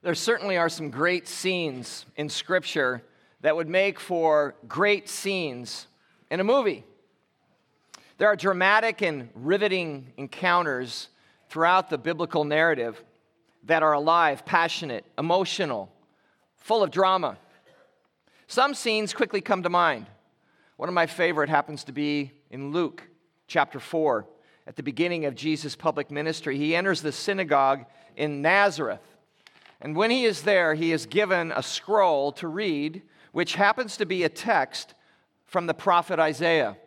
There certainly are some great scenes in Scripture that would make for great scenes in a movie. There are dramatic and riveting encounters throughout the biblical narrative that are alive, passionate, emotional, full of drama. Some scenes quickly come to mind. One of my favorite happens to be in Luke chapter 4. At the beginning of Jesus' public ministry, he enters the synagogue in Nazareth. And when he is there, he is given a scroll to read, which happens to be a text from the prophet Isaiah.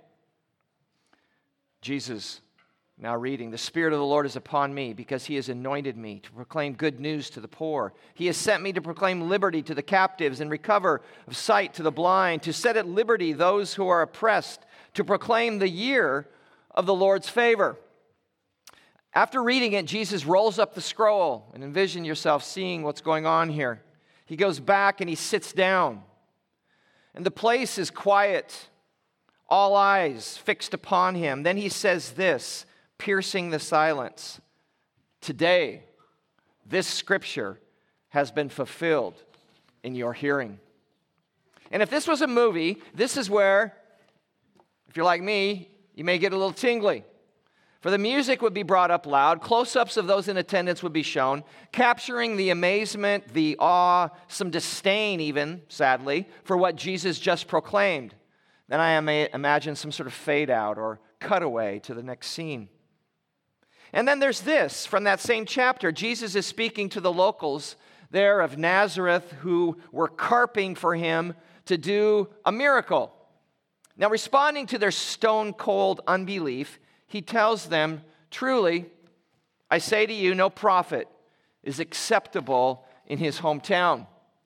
Jesus, now reading, "The Spirit of the Lord is upon me, because he has anointed me to proclaim good news to the poor. He has sent me to proclaim liberty to the captives and recover of sight to the blind, to set at liberty those who are oppressed, to proclaim the year of the Lord's favor." After reading it, Jesus rolls up the scroll, and envision yourself seeing what's going on here. He goes back and he sits down. And the place is quiet, all eyes fixed upon him. Then he says this, piercing the silence, "Today, this scripture has been fulfilled in your hearing." And if this was a movie, this is where, if you're like me, you may get a little tingly. For the music would be brought up loud, close-ups of those in attendance would be shown, capturing the amazement, the awe, some disdain even, sadly, for what Jesus just proclaimed. Then I may imagine some sort of fade-out or cutaway to the next scene. And then there's this, from that same chapter. Jesus is speaking to the locals there of Nazareth who were carping for him to do a miracle. Now, responding to their stone-cold unbelief, he tells them, "Truly, I say to you, no prophet is acceptable in his hometown."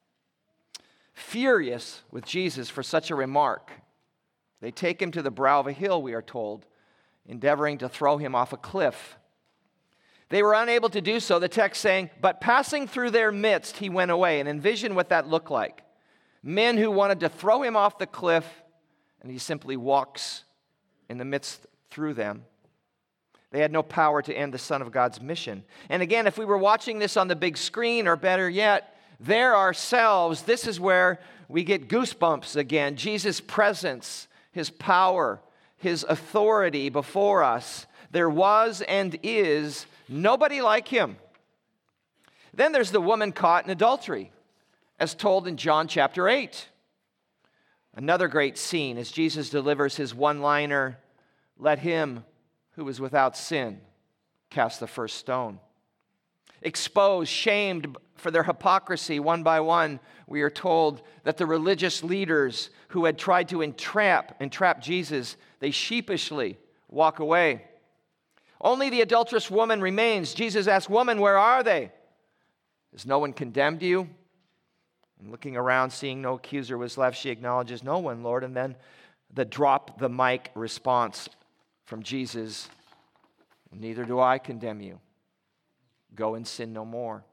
Furious with Jesus for such a remark, they take him to the brow of a hill, we are told, endeavoring to throw him off a cliff. They were unable to do so, the text saying, "But passing through their midst, he went away." And envision what that looked like. Men who wanted to throw him off the cliff, and he simply walks in the midst through them. They had no power to end the Son of God's mission. And again, if we were watching this on the big screen, or better yet, there ourselves, this is where we get goosebumps again. Jesus' presence, his power, his authority before us. There was and is nobody like him. Then there's the woman caught in adultery, as told in John chapter 8. Another great scene as Jesus delivers his one-liner, "Let him who is without sin cast the first stone." Exposed, shamed for their hypocrisy, one by one, we are told that the religious leaders who had tried to entrap Jesus, they sheepishly walk away. Only the adulterous woman remains. Jesus asks, "Woman, where are they? Has no one condemned you?" And looking around, seeing no accuser was left, she acknowledges, "No one, Lord." And then the drop the mic response from Jesus, "Neither do I condemn you. Go and sin no more."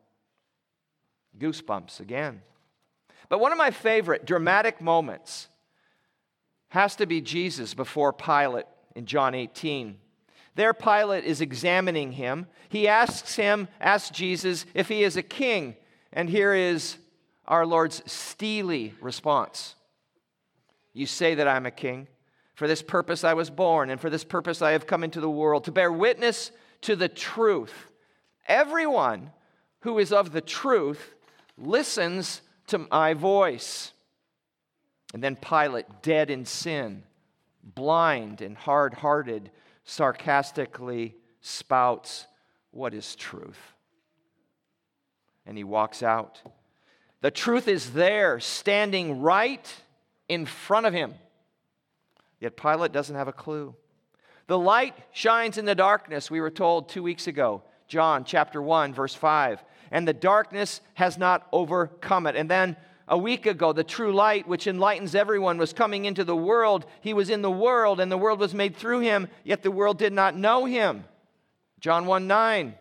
Goosebumps again. But one of my favorite dramatic moments has to be Jesus before Pilate in John 18. There Pilate is examining him. He asks Jesus if he is a king. And here is our Lord's steely response. "You say that I'm a king. For this purpose I was born, and for this purpose I have come into the world, to bear witness to the truth. Everyone who is of the truth listens to my voice." And then Pilate, dead in sin, blind and hard-hearted, sarcastically spouts, "What is truth?" And he walks out. The truth is there, standing right in front of him. Yet Pilate doesn't have a clue. The light shines in the darkness, we were told 2 weeks ago. John chapter 1, verse 5. And the darkness has not overcome it. And then a week ago, the true light, which enlightens everyone, was coming into the world. He was in the world, and the world was made through him, yet the world did not know him. John 1:9.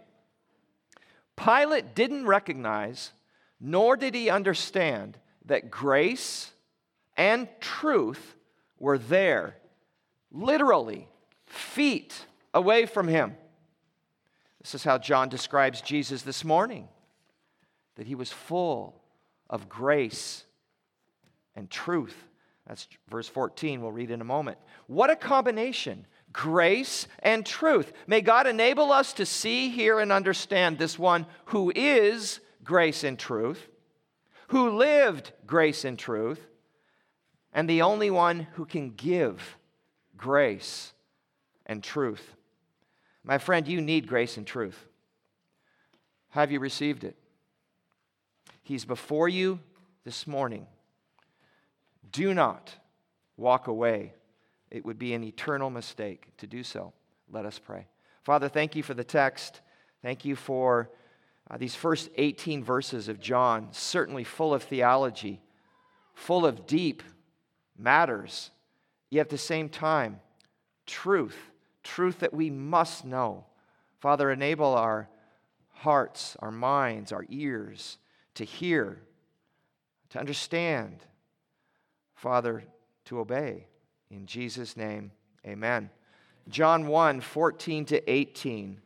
Pilate didn't recognize, nor did he understand, that grace and truth were there, literally, feet away from him. This is how John describes Jesus this morning. that he was full of grace and truth. That's verse 14, we'll read in a moment. What a combination, grace and truth. May God enable us to see, hear, and understand this one who is grace and truth, who lived grace and truth, and the only one who can give grace and truth. My friend, you need grace and truth. Have you received it? He's before you this morning. Do not walk away. It would be an eternal mistake to do so. Let us pray. Father, thank you for the text. Thank you for these first 18 verses of John, certainly full of theology, full of deep matters, yet at the same time, truth that we must know. Father, enable our hearts, our minds, our ears to hear, to understand, Father, to obey. In Jesus' name, amen. John 1, 14 to 18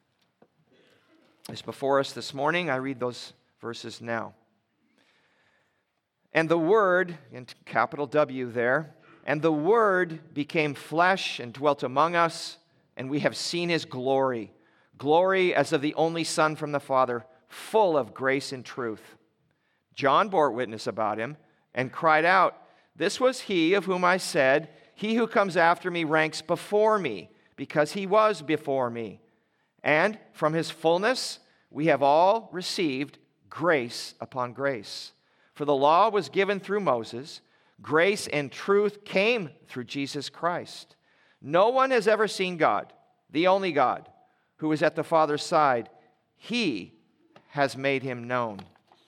is before us this morning. I read those verses now. And the Word, in capital W there, and the Word became flesh and dwelt among us, and we have seen His glory, glory as of the only Son from the Father, full of grace and truth. John bore witness about Him and cried out, "This was He of whom I said, 'He who comes after me ranks before me, because He was before me.' And from His fullness we have all received grace upon grace. For the law was given through Moses, grace and truth came through Jesus Christ. No one has ever seen God, the only God, who is at the Father's side. He has made Him known."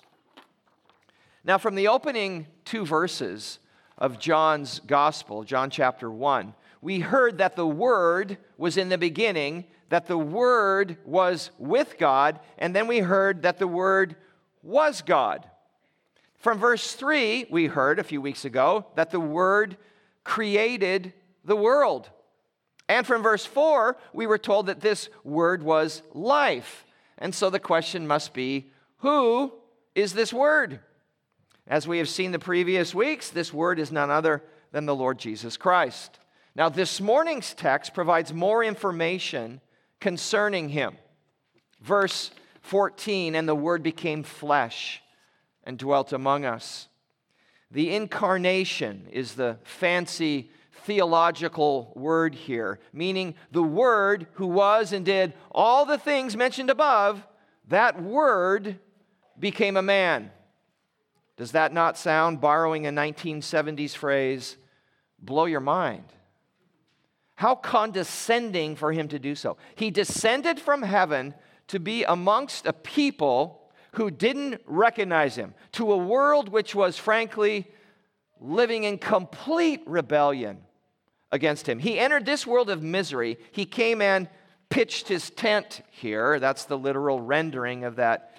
Now, from the opening 2 verses of John's Gospel, John chapter 1, we heard that the Word was in the beginning, that the Word was with God, and then we heard that the Word was God. From verse 3, we heard a few weeks ago that the Word created the world. And from verse 4, we were told that this Word was life. And so the question must be, who is this Word? As we have seen the previous weeks, this Word is none other than the Lord Jesus Christ. Now, this morning's text provides more information concerning Him. Verse 14, and the Word became flesh and dwelt among us. The incarnation is the fancy theological word here, meaning the Word who was and did all the things mentioned above, that Word became a man. Does that not sound, borrowing a 1970s phrase, blow your mind? How condescending for Him to do so. He descended from heaven to be amongst a people who didn't recognize Him, to a world which was, frankly, living in complete rebellion against Him. He entered this world of misery. He came and pitched His tent here. That's the literal rendering of that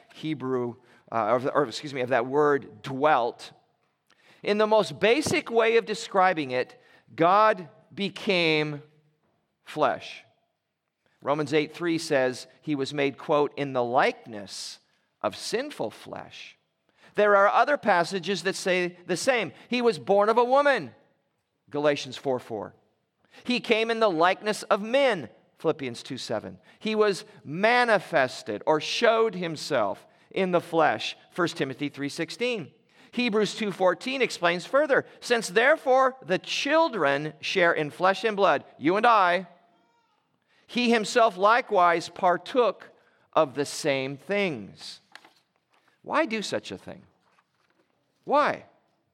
of that word dwelt. In the most basic way of describing it, God became flesh. Romans 8:3 says He was made, quote, in the likeness of sinful flesh. There are other passages that say the same. He was born of a woman, Galatians 4:4. He came in the likeness of men, Philippians 2:7. He was manifested or showed Himself in the flesh, 1 Timothy 3:16. Hebrews 2:14 explains further, since therefore the children share in flesh and blood, you and I, He Himself likewise partook of the same things. Why do such a thing? Why?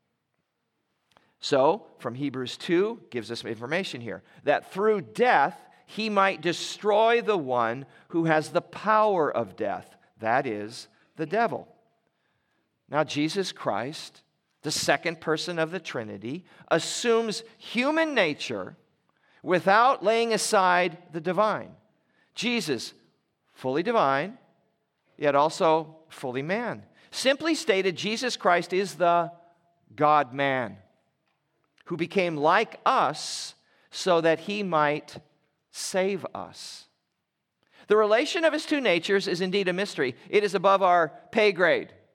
So, from Hebrews 2, gives us information here, that through death He might destroy the one who has the power of death, that is, the devil. Now, Jesus Christ, the second person of the Trinity, assumes human nature without laying aside the divine. Jesus, fully divine, yet also fully man. Simply stated, Jesus Christ is the God-man who became like us so that He might save us. The relation of His two natures is indeed a mystery. It is above our pay grade.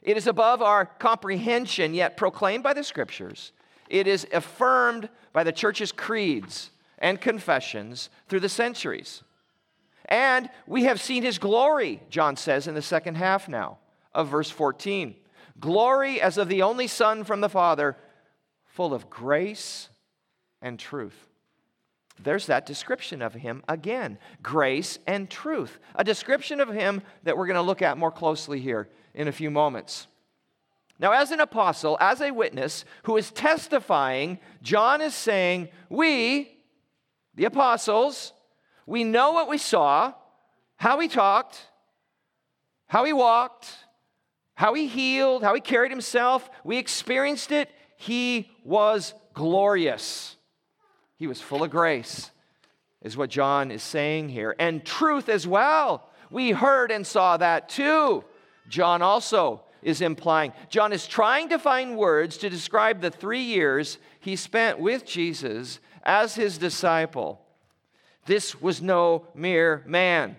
It is above our comprehension, yet proclaimed by the Scriptures. It is affirmed by the church's creeds and confessions through the centuries. And we have seen his glory, John says in the second half now of verse 14. Glory as of the only Son from the Father, full of grace and truth. There's that description of him again. Grace and truth. A description of him that we're going to look at more closely here in a few moments. Now, as an apostle, as a witness who is testifying, John is saying, we, the apostles, we know what we saw, how he talked, how he walked, how he healed, how he carried himself. We experienced it. He was glorious. He was full of grace, is what John is saying here. And truth as well. We heard and saw that too. John also is implying. John is trying to find words to describe the 3 years he spent with Jesus as his disciple. This was no mere man.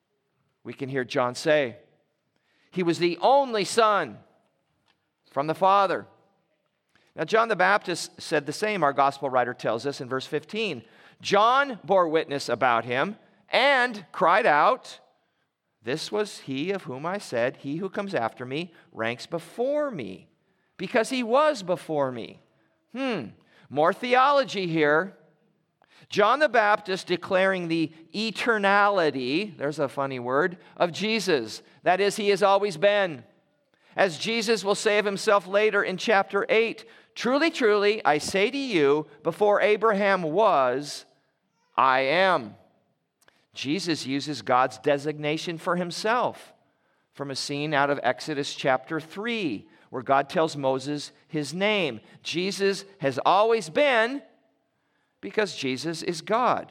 We can hear John say, he was the only Son from the Father. Now, John the Baptist said the same, our gospel writer tells us in verse 15. John bore witness about him and cried out, this was he of whom I said, he who comes after me ranks before me, because he was before me. More theology here. John the Baptist declaring the eternality, there's a funny word, of Jesus. That is, he has always been. As Jesus will say of himself later in chapter 8, truly, truly, I say to you, before Abraham was, I am. Jesus uses God's designation for himself from a scene out of Exodus chapter 3, where God tells Moses his name. Jesus has always been, because Jesus is God.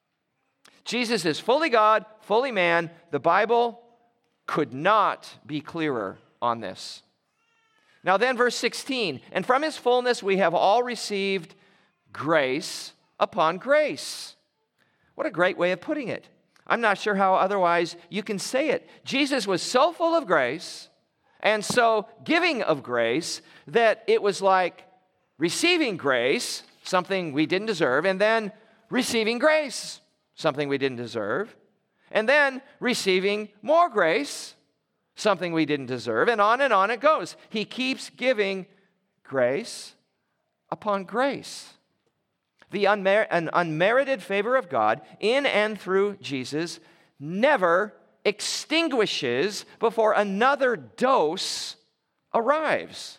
Jesus is fully God, fully man. The Bible could not be clearer on this. Now then, verse 16, and from his fullness we have all received grace upon grace. What a great way of putting it. I'm not sure how otherwise you can say it. Jesus was so full of grace and so giving of grace that it was like receiving grace, something we didn't deserve, and then receiving grace, something we didn't deserve, and then receiving more grace, something we didn't deserve, and on it goes. He keeps giving grace upon grace. The unmerited favor of God in and through Jesus never extinguishes before another dose arrives.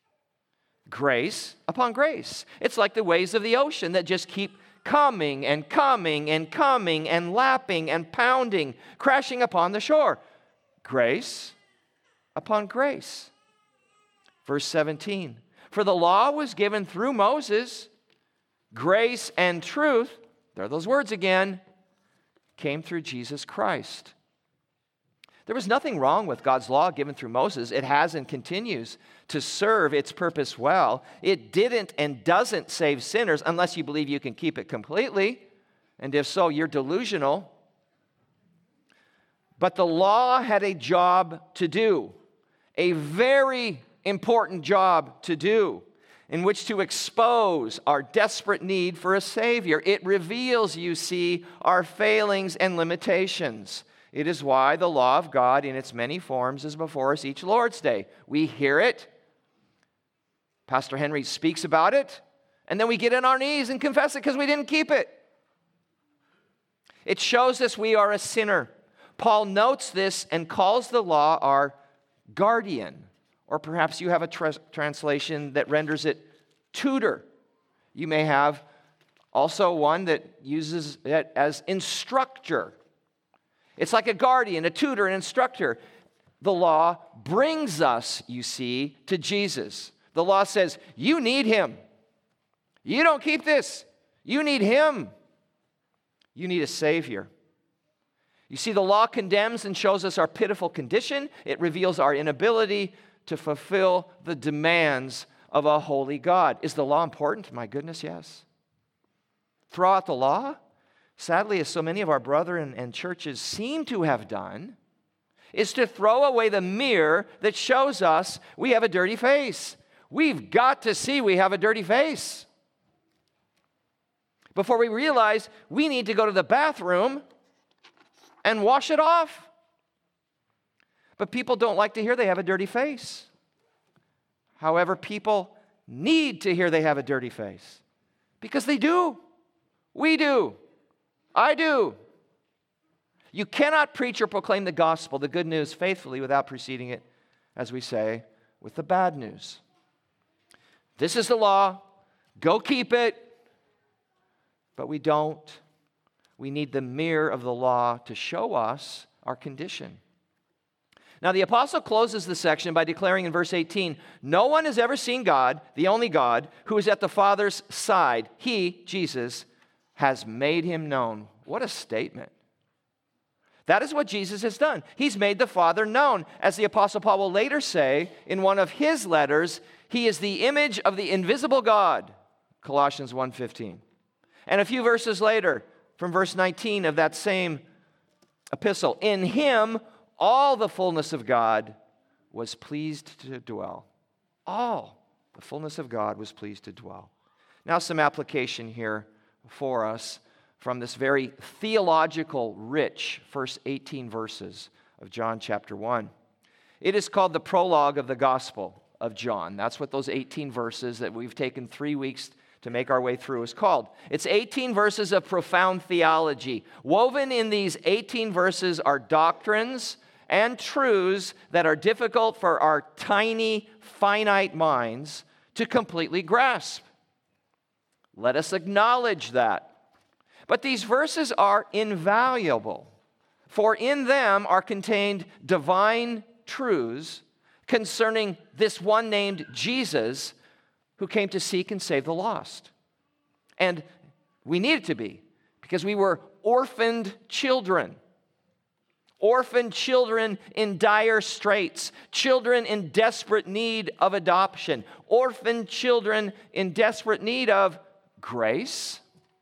Grace upon grace. It's like the waves of the ocean that just keep coming and coming and coming and lapping and pounding, crashing upon the shore. Grace upon grace. Verse 17. For the law was given through Moses, grace and truth, there are those words again, came through Jesus Christ. There was nothing wrong with God's law given through Moses. It has and continues to serve its purpose well. It didn't and doesn't save sinners unless you believe you can keep it completely. And if so, you're delusional. But the law had a job to do, a very important job to do, in which to expose our desperate need for a Savior. It reveals, you see, our failings and limitations. It is why the law of God in its many forms is before us each Lord's Day. We hear it. Pastor Henry speaks about it. And then we get on our knees and confess it because we didn't keep it. It shows us we are a sinner. Paul notes this and calls the law our guardian. Or perhaps you have a translation that renders it tutor. You may have also one that uses it as instructor. It's like a guardian, a tutor, an instructor. The law brings us, you see, to Jesus. The law says, you need him. You don't keep this. You need him. You need a Savior. You see, the law condemns and shows us our pitiful condition. It reveals our inability to fulfill the demands of a holy God. Is the law important? My goodness, yes. Throw out the law? Sadly, as so many of our brethren and churches seem to have done, is to throw away the mirror that shows us we have a dirty face. We've got to see we have a dirty face before we realize we need to go to the bathroom and wash it off. But people don't like to hear they have a dirty face. However, people need to hear they have a dirty face because they do. We do. I do. You cannot preach or proclaim the gospel, the good news, faithfully without preceding it, as we say, with the bad news. This is the law. Go keep it. But we don't. We need the mirror of the law to show us our condition. Now, the apostle closes the section by declaring in verse 18, no one has ever seen God, the only God, who is at the Father's side. He, Jesus, has made him known. What a statement. That is what Jesus has done. He's made the Father known. As the apostle Paul will later say in one of his letters, he is the image of the invisible God, Colossians 1:15. And a few verses later, from verse 19 of that same epistle, in him all the fullness of God was pleased to dwell. All the fullness of God was pleased to dwell. Now some application here for us from this very theological, rich first 18 verses of John chapter 1. It is called the prologue of the Gospel of John. That's what those 18 verses that we've taken 3 weeks to make our way through is called. It's 18 verses of profound theology. Woven in these 18 verses are doctrines and truths that are difficult for our tiny, finite minds to completely grasp. Let us acknowledge that. But these verses are invaluable, for in them are contained divine truths concerning this one named Jesus who came to seek and save the lost. And we needed to be, because we were orphaned children. Orphaned children in dire straits, children in desperate need of adoption, orphaned children in desperate need of grace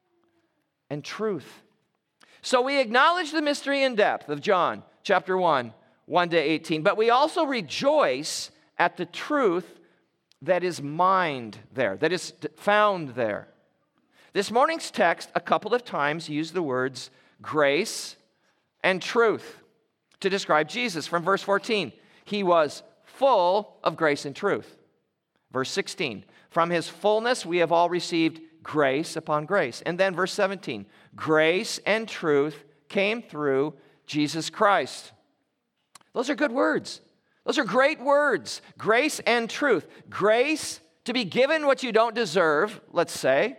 and truth. So we acknowledge the mystery and depth of John chapter 1, 1-18, but we also rejoice at the truth that is mined there, that is found there. This morning's text a couple of times used the words grace and truth to describe Jesus. From verse 14, he was full of grace and truth. Verse 16, from his fullness we have all received grace upon grace. And then verse 17, grace and truth came through Jesus Christ. Those are good words. Those are great words. Grace and truth. Grace, to be given what you don't deserve, let's say.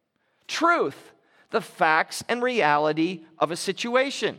Truth, the facts and reality of a situation.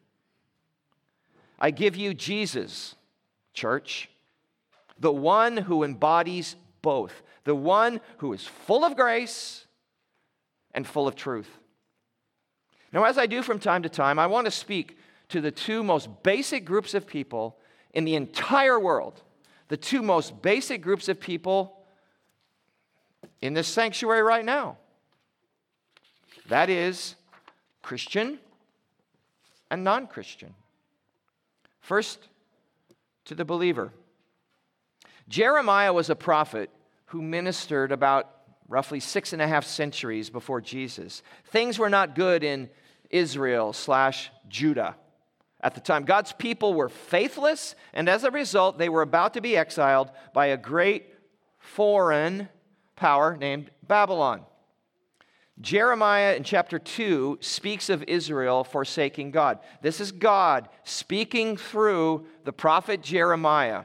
I give you Jesus, church, the one who embodies both, the one who is full of grace and full of truth. Now, as I do from time to time, I want to speak to the two most basic groups of people in the entire world, the two most basic groups of people in this sanctuary right now. That is Christian and non-Christian. First, to the believer. Jeremiah was a prophet who ministered about roughly 6.5 centuries before Jesus. Things were not good in Israel/Judah at the time. God's people were faithless, and as a result, they were about to be exiled by a great foreign power named Babylon. Jeremiah in chapter 2 speaks of Israel forsaking God. This is God speaking through the prophet Jeremiah.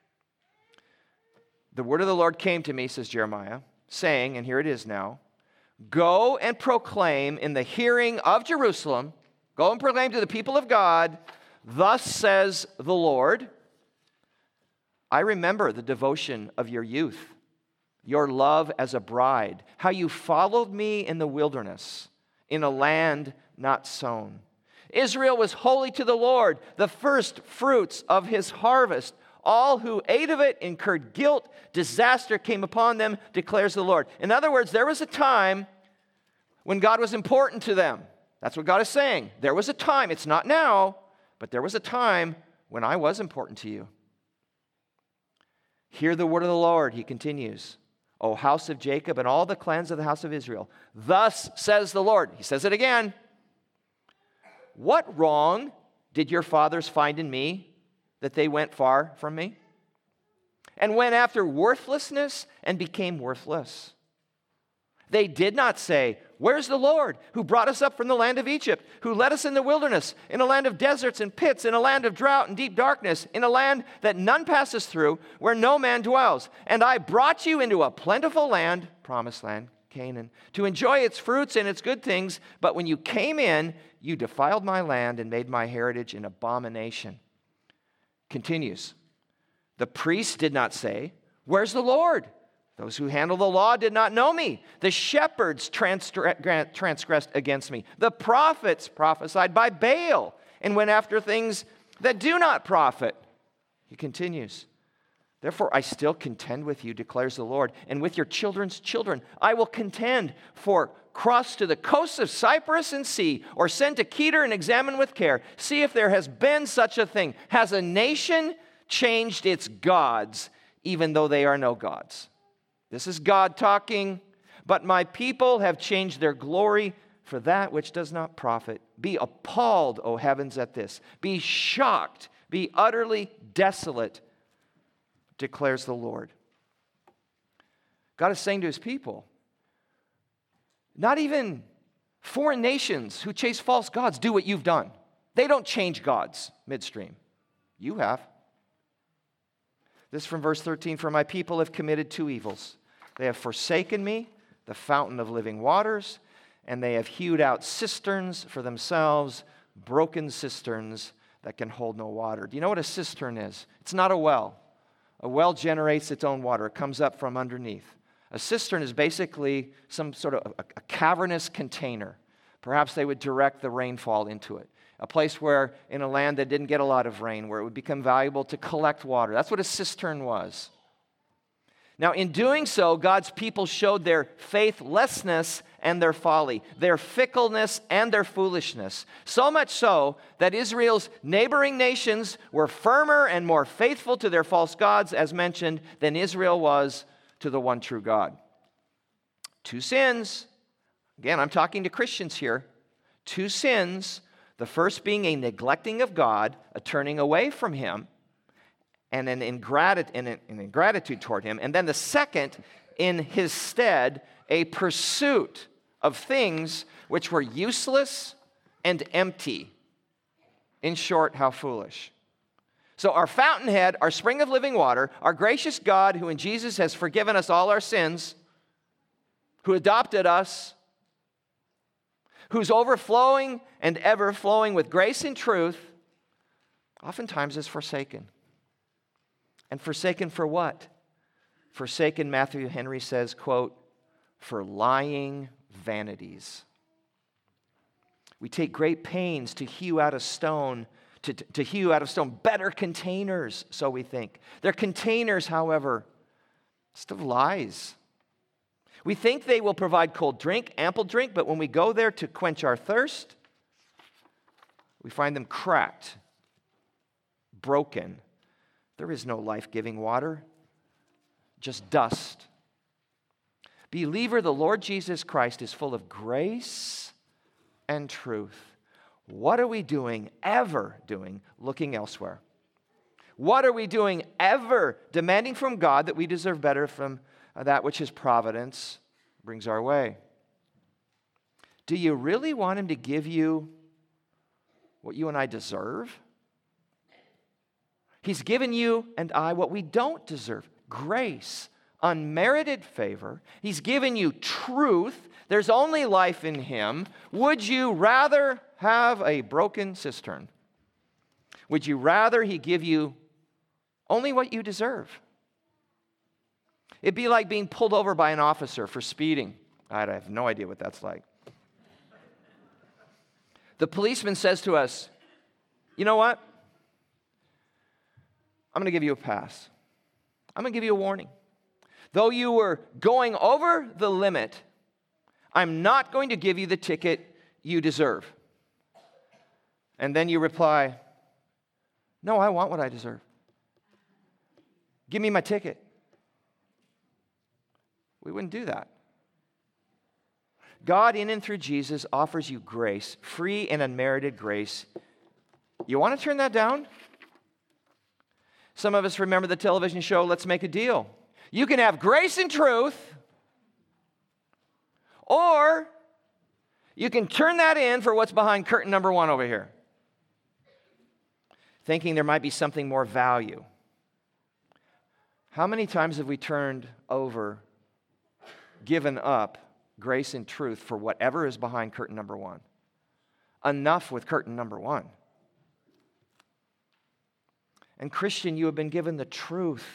The word of the Lord came to me, says Jeremiah, saying, and here it is now, go and proclaim in the hearing of Jerusalem, go and proclaim to the people of God, thus says the Lord, I remember the devotion of your youth, your love as a bride, how you followed me in the wilderness, in a land not sown. Israel was holy to the Lord, the first fruits of his harvest. All who ate of it incurred guilt. Disaster came upon them, declares the Lord. In other words, there was a time when God was important to them. That's what God is saying. There was a time, it's not now, but there was a time when I was important to you. Hear the word of the Lord, he continues, O house of Jacob and all the clans of the house of Israel. Thus says the Lord. He says it again. What wrong did your fathers find in me that they went far from me and went after worthlessness and became worthless? They did not say, where's the Lord who brought us up from the land of Egypt, who led us in the wilderness, in a land of deserts and pits, in a land of drought and deep darkness, in a land that none passes through, where no man dwells. And I brought you into a plentiful land, promised land, Canaan, to enjoy its fruits and its good things. But when you came in, you defiled my land and made my heritage an abomination. Continues. The priests did not say, where's the Lord? Those who handle the law did not know me. The shepherds transgressed against me. The prophets prophesied by Baal and went after things that do not profit. He continues. Therefore, I still contend with you, declares the Lord, and with your children's children. I will contend, for cross to the coasts of Cyprus and see, or send to Kedar and examine with care. See if there has been such a thing. Has a nation changed its gods, even though they are no gods? This is God talking. But my people have changed their glory for that which does not profit. Be appalled, O heavens, at this. Be shocked. Be utterly desolate, declares the Lord. God is saying to his people, not even foreign nations who chase false gods do what you've done. They don't change gods midstream. You have. This from verse 13, for my people have committed two evils. They have forsaken me, the fountain of living waters, and they have hewed out cisterns for themselves, broken cisterns that can hold no water. Do you know what a cistern is? It's not a well. A well generates its own water. It comes up from underneath. A cistern is basically some sort of a cavernous container. Perhaps they would direct the rainfall into it. A place where, in a land that didn't get a lot of rain, where it would become valuable to collect water. That's what a cistern was. Now, in doing so, God's people showed their faithlessness and their folly, their fickleness and their foolishness. So much so that Israel's neighboring nations were firmer and more faithful to their false gods, as mentioned, than Israel was to the one true God. Two sins. Again, I'm talking to Christians here. Two sins. The first being a neglecting of God, a turning away from him, and an ingratitude toward him. And then the second, in his stead, a pursuit of things which were useless and empty. In short, how foolish. So our fountainhead, our spring of living water, our gracious God, who in Jesus has forgiven us all our sins, who adopted us, who's overflowing and ever flowing with grace and truth, oftentimes is forsaken. And forsaken for what? Forsaken, Matthew Henry says, quote, for lying vanities. We take great pains to hew out of stone, to hew out of stone better containers, so we think. They're containers, however, just of lies. We think they will provide cold drink, ample drink, but when we go there to quench our thirst, we find them cracked, broken. There is no life-giving water, just dust. Believer, the Lord Jesus Christ is full of grace and truth. What are we doing, ever doing, looking elsewhere? What are we doing, ever demanding from God that we deserve better from that which His providence brings our way? Do you really want Him to give you what you and I deserve? He's given you and I what we don't deserve. Grace, unmerited favor. He's given you truth. There's only life in Him. Would you rather have a broken cistern? Would you rather He give you only what you deserve? It'd be like being pulled over by an officer for speeding. I have no idea what that's like. The policeman says to us, you know what? I'm going to give you a pass. I'm going to give you a warning. Though you were going over the limit, I'm not going to give you the ticket you deserve. And then you reply, No, I want what I deserve. Give me my ticket. We wouldn't do that. God, in and through Jesus, offers you grace, free and unmerited grace. You want to turn that down? Some of us remember the television show, Let's Make a Deal. You can have grace and truth, or you can turn that in for what's behind curtain number 1 over here, thinking there might be something more value. How many times have we turned over, given up grace and truth for whatever is behind curtain number 1? Enough with curtain number 1. And Christian, you have been given the truth.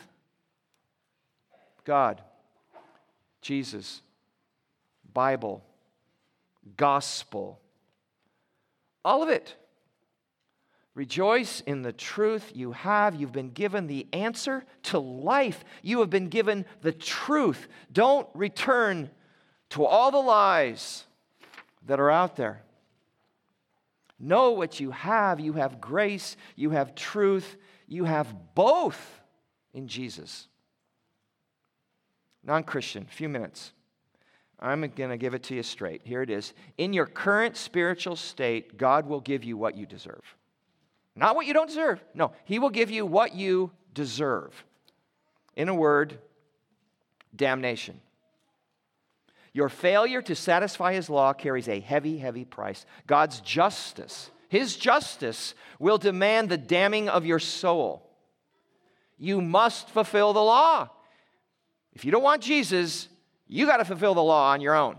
God, Jesus, Bible, gospel, all of it. Rejoice in the truth you have. You've been given the answer to life. You have been given the truth. Don't return to all the lies that are out there. Know what you have. You have grace. You have truth. You have both in Jesus. Non-Christian, a few minutes. I'm going to give it to you straight. Here it is. In your current spiritual state, God will give you what you deserve. Not what you don't deserve. No, He will give you what you deserve. In a word, damnation. Your failure to satisfy His law carries a heavy, heavy price. God's justice, His justice, will demand the damning of your soul. You must fulfill the law. If you don't want Jesus, you got to fulfill the law on your own.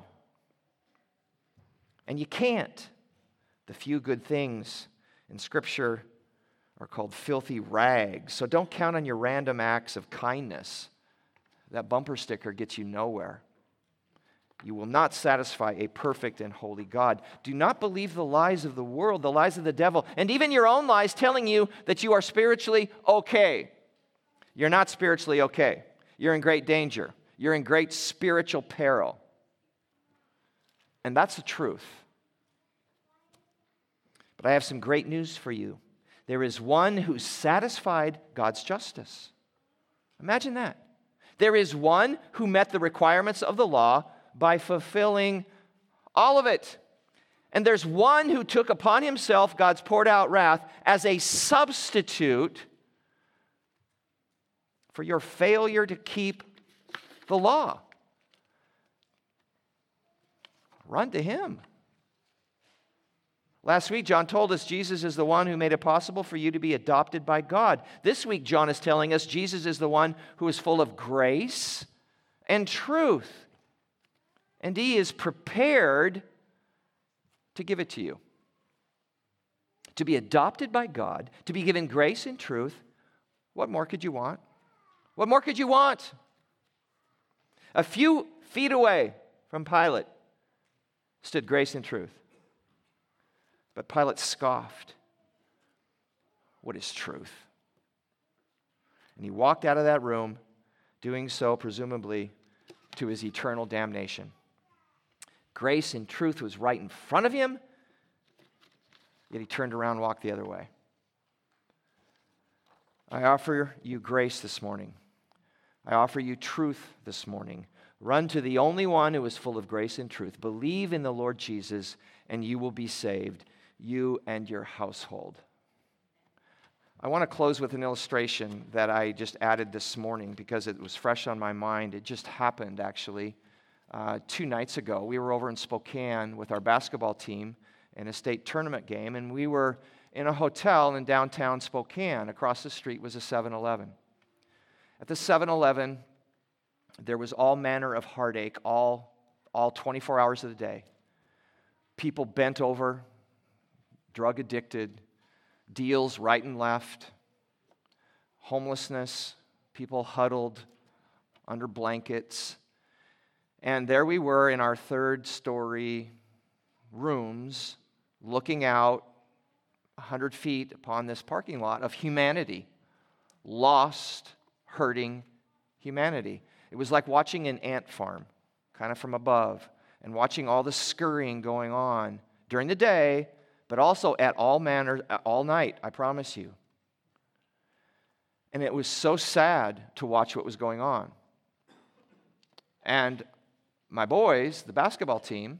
And you can't. The few good things in Scripture are called filthy rags. So don't count on your random acts of kindness. That bumper sticker gets you nowhere. You will not satisfy a perfect and holy God. Do not believe the lies of the world, the lies of the devil, and even your own lies telling you that you are spiritually okay. You're not spiritually okay. You're in great danger. You're in great spiritual peril. And that's the truth. But I have some great news for you. There is one who satisfied God's justice. Imagine that. There is one who met the requirements of the law by fulfilling all of it. And there's one who took upon himself God's poured out wrath as a substitute for your failure to keep the law. Run to Him. Last week, John told us Jesus is the one who made it possible for you to be adopted by God. This week, John is telling us Jesus is the one who is full of grace and truth. And He is prepared to give it to you. To be adopted by God, to be given grace and truth, what more could you want? What more could you want? A few feet away from Pilate stood grace and truth. But Pilate scoffed. What is truth? And he walked out of that room, doing so presumably to his eternal damnation. Grace and truth was right in front of him, yet he turned around and walked the other way. I offer you grace this morning. I offer you truth this morning. Run to the only one who is full of grace and truth. Believe in the Lord Jesus, and you will be saved, you and your household. I want to close with an illustration that I just added this morning because it was fresh on my mind. It just happened, actually. 2 nights ago, we were over in Spokane with our basketball team in a state tournament game, and we were in a hotel in downtown Spokane. Across the street was a 7-Eleven. At the 7-Eleven, there was all manner of heartache, all 24 hours of the day. People bent over, drug addicted, deals right and left, homelessness, people huddled under blankets. And there we were in our 3rd-story rooms, looking out 100 feet upon this parking lot of humanity, lost, hurting humanity. It was like watching an ant farm, kind of from above, and watching all the scurrying going on during the day, but also at all night, I promise you. And it was so sad to watch what was going on. And my boys, the basketball team,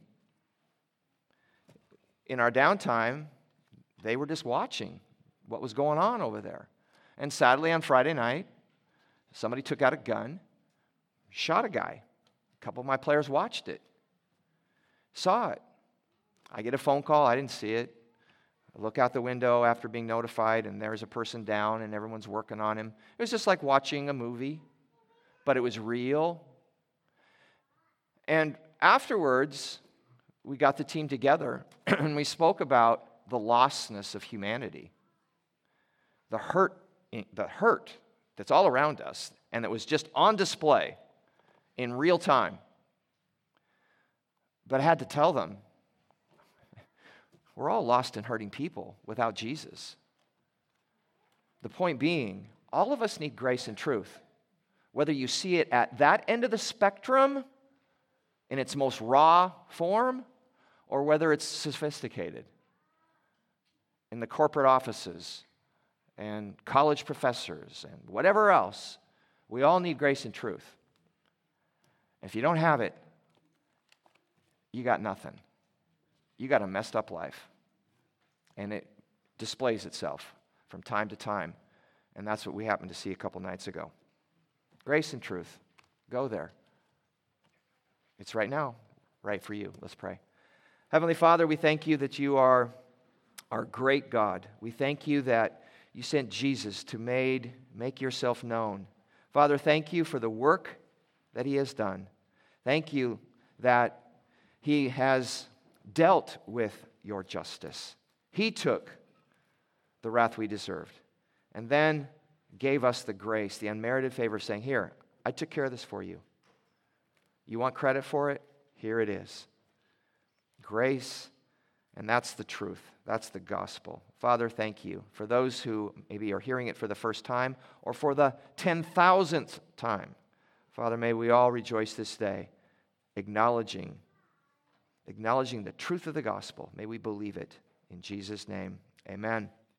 in our downtime, they were just watching what was going on over there. And sadly, on Friday night, somebody took out a gun, shot a guy. A couple of my players watched it, saw it. I get a phone call. I didn't see it. I look out the window after being notified, and there's a person down, and everyone's working on him. It was just like watching a movie, but it was real. And afterwards, we got the team together, and we spoke about the lostness of humanity, the hurt that's all around us, and that was just on display in real time. But I had to tell them, we're all lost and hurting people without Jesus. The point being, all of us need grace and truth. Whether you see it at that end of the spectrum, in its most raw form, or whether it's sophisticated in the corporate offices and college professors and whatever else, we all need grace and truth. If you don't have it, you got nothing. You got a messed up life. And it displays itself from time to time. And that's what we happened to see a couple nights ago. Grace and truth. Go there. It's right now, right for you. Let's pray. Heavenly Father, we thank you that you are our great God. We thank you that you sent Jesus to make yourself known. Father, thank you for the work that he has done. Thank you that he has dealt with your justice. He took the wrath we deserved and then gave us the grace, the unmerited favor, saying, here, I took care of this for you. You want credit for it? Here it is. Grace, and that's the truth. That's the gospel. Father, thank you for those who maybe are hearing it for the first time or for the 10,000th time. Father, may we all rejoice this day, acknowledging the truth of the gospel. May we believe it. In Jesus' name, amen.